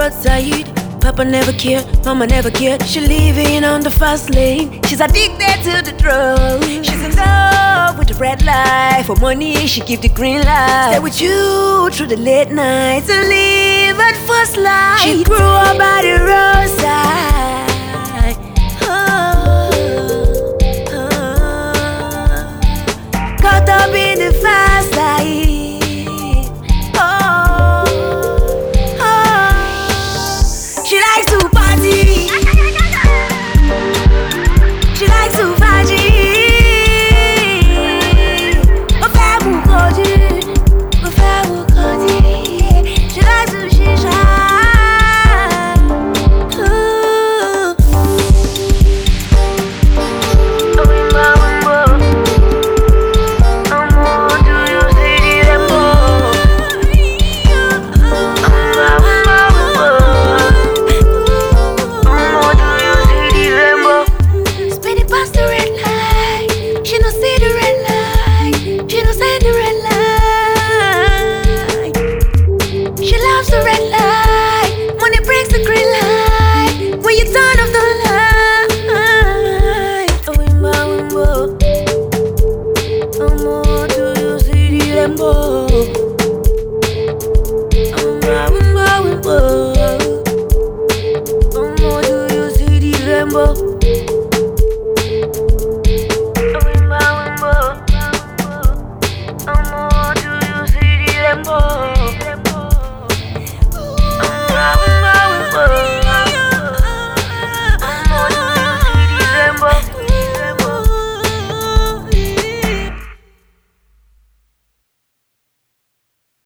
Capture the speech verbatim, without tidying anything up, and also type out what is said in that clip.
roadside. Papa never cared, mama never cared. She living on the fast lane. She's addicted to the drug. She's in love with the red light. For money, she give the green light. Stay with you through the late nights and live at first light. She grew up by the